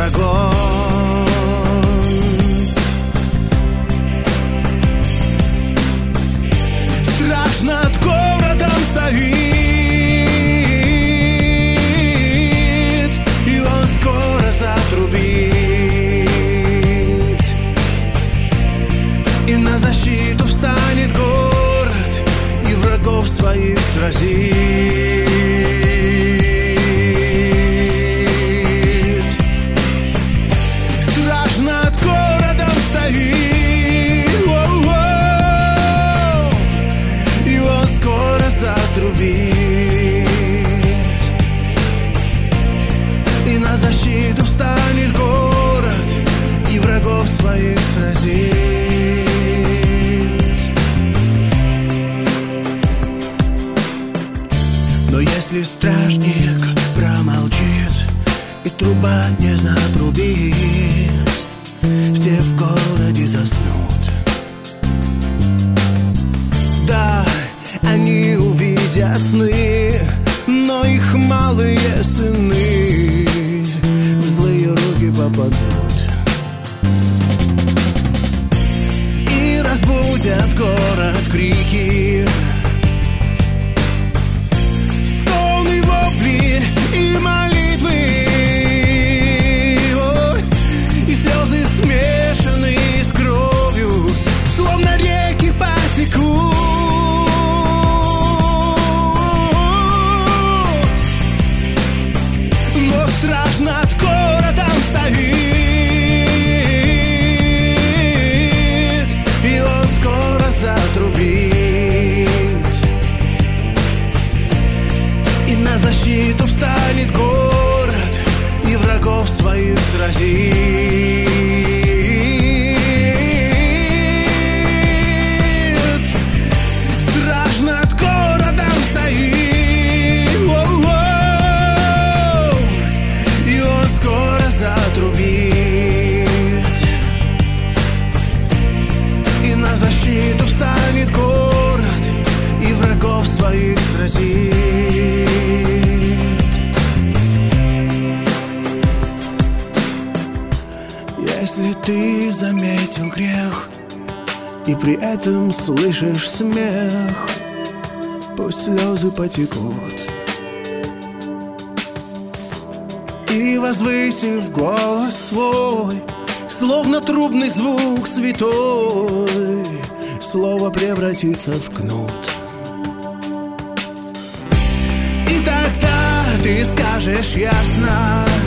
врагом. Страж над городом стоит, и он скоро затрубит, и на защиту встанет город, и врагов своих сразит. Страж над городом стоит, и он скоро затрубит, и на защиту встанет город, и врагов своих сразит. Но если стражник промолчит и труба не затрубит, все в городе заснут. Да, они увидят сны, но их малые сыны в злые руки попадут и разбудят город крики, стоны, вопли и молитвы, и слезы, смешанные с кровью, словно реки потекут. Но страж над городом стоит, и он скоро затрубит, и на защиту встанет город, и врагов своих сразит. Страж над городом стоит, и он скоро затрубит, и на защиту встанет город, и врагов своих сразит. Если ты заметил грех и при этом слышишь смех, пусть слезы потекут, и, возвысив голос свой, словно трубный звук святой, слово превратится в кнут. И тогда ты скажешь ясно: